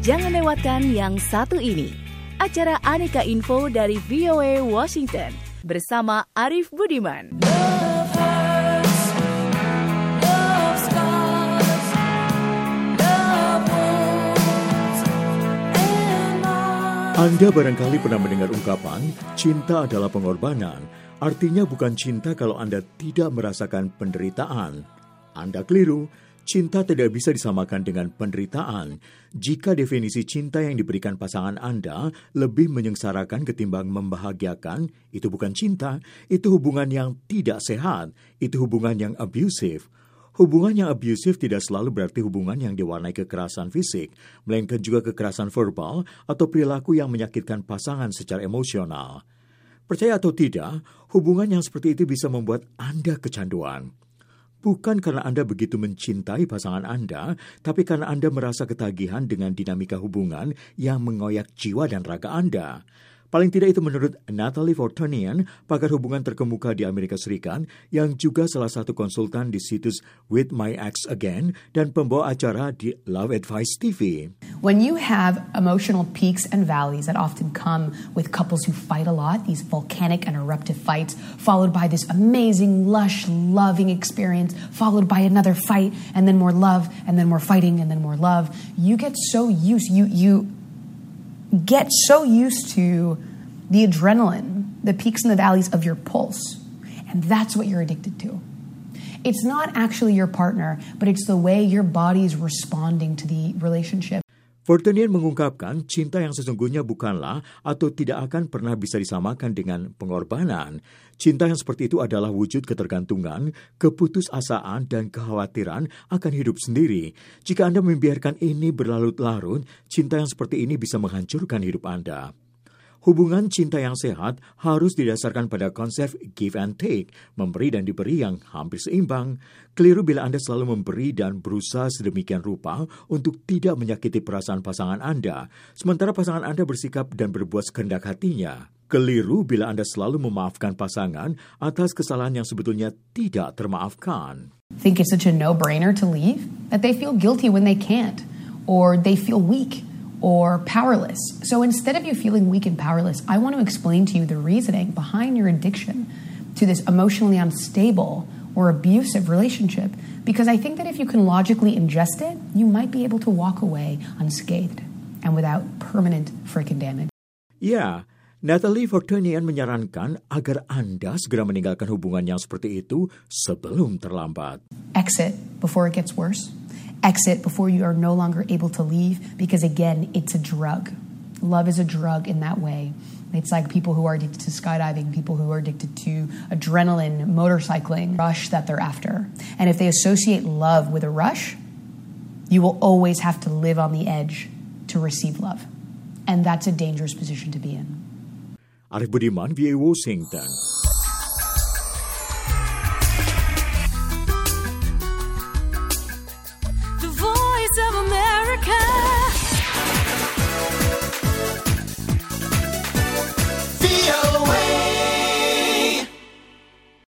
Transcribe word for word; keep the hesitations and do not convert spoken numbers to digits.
Jangan lewatkan yang satu ini. Acara Aneka Info dari V O A Washington bersama Arif Budiman. Anda barangkali pernah mendengar ungkapan, cinta adalah pengorbanan. Artinya bukan cinta kalau Anda tidak merasakan penderitaan. Anda keliru, cinta tidak bisa disamakan dengan penderitaan. Jika definisi cinta yang diberikan pasangan Anda lebih menyengsarakan ketimbang membahagiakan, itu bukan cinta, itu hubungan yang tidak sehat, itu hubungan yang abusive. Hubungan yang abusive tidak selalu berarti hubungan yang diwarnai kekerasan fisik, melainkan juga kekerasan verbal atau perilaku yang menyakitkan pasangan secara emosional. Percaya atau tidak, hubungan yang seperti itu bisa membuat Anda kecanduan. Bukan karena Anda begitu mencintai pasangan Anda, tapi karena Anda merasa ketagihan dengan dinamika hubungan yang mengoyak jiwa dan raga Anda. Paling tidak itu menurut Natalie Fortunian, pakar hubungan terkemuka di Amerika Serikat, yang juga salah satu konsultan di situs With My Ex Again dan pembawa acara di Love Advice T V. When you have emotional peaks and valleys that often come with couples who fight a lot, these volcanic and eruptive fights, followed by this amazing, lush, loving experience, followed by another fight, and then more love, and then more fighting, and then more love, you get so used, you, you get so used to the adrenaline, the peaks and the valleys of your pulse. And that's what you're addicted to. It's not actually your partner, but it's the way your body is responding to the relationship. Fortunian mengungkapkan cinta yang sesungguhnya bukanlah atau tidak akan pernah bisa disamakan dengan pengorbanan. Cinta yang seperti itu adalah wujud ketergantungan, keputusasaan, dan kekhawatiran akan hidup sendiri. Jika Anda membiarkan ini berlarut-larut, cinta yang seperti ini bisa menghancurkan hidup Anda. Hubungan cinta yang sehat harus didasarkan pada konsep give and take, memberi dan diberi yang hampir seimbang. Keliru bila Anda selalu memberi dan berusaha sedemikian rupa untuk tidak menyakiti perasaan pasangan Anda, sementara pasangan Anda bersikap dan berbuat sekehendak hatinya. Keliru bila Anda selalu memaafkan pasangan atas kesalahan yang sebetulnya tidak termaafkan. Think it's such a no-brainer to leave that they feel guilty when they can't, or they feel weak or powerless. So instead of you feeling weak and powerless, I want to explain to you the reasoning behind your addiction to this emotionally unstable or abusive relationship, because I think that if you can logically ingest it, you might be able to walk away unscathed and without permanent freaking damage. Ya, Natalie Fortunian menyarankan agar Anda segera meninggalkan hubungan yang seperti itu sebelum terlambat. Exit before it gets worse. Exit before you are no longer able to leave, because again, it's a drug. Love is a drug in that way. It's like people who are addicted to skydiving, people who are addicted to adrenaline, motorcycling, rush that they're after. And if they associate love with a rush, you will always have to live on the edge to receive love. And that's a dangerous position to be in. Arif Budiman, V O A Washington.